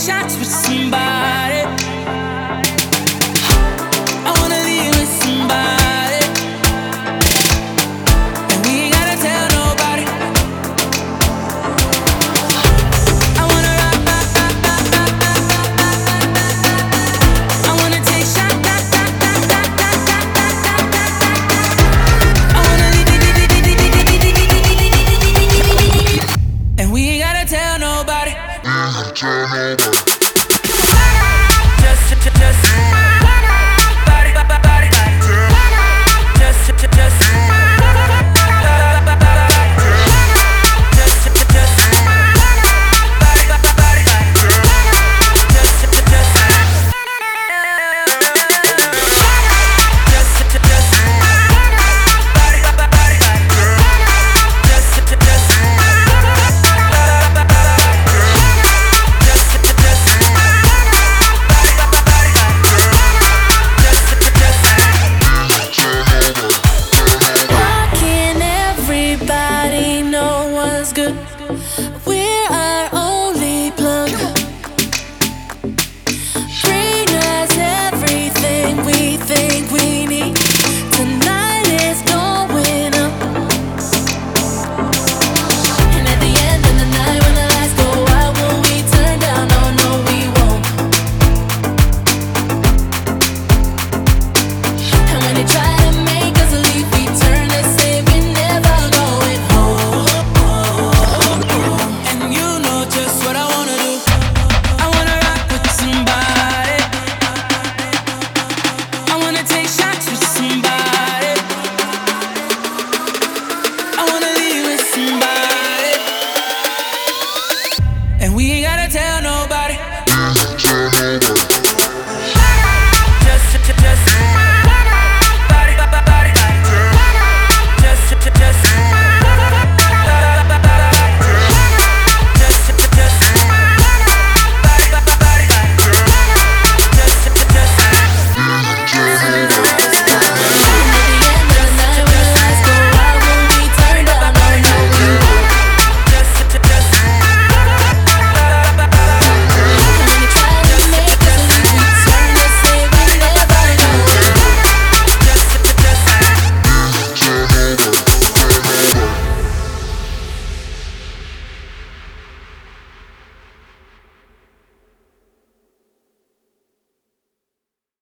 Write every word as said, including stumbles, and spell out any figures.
shots with somebody. I wanna leave with somebody, and we ain't gotta tell nobody. I wanna rock, rock, rock, rock, rock, rock, rock, rock, rock. I wanna take shots, rock, rock, rock, rock, rock, rock, rock, rock, rock, rock. I wanna leave, leave, leave, leave, leave, leave, leave, leave, leave, leave, leave. And we ain't gotta tell nobody. Just, just, just, body, body, body. Just, just, just, just,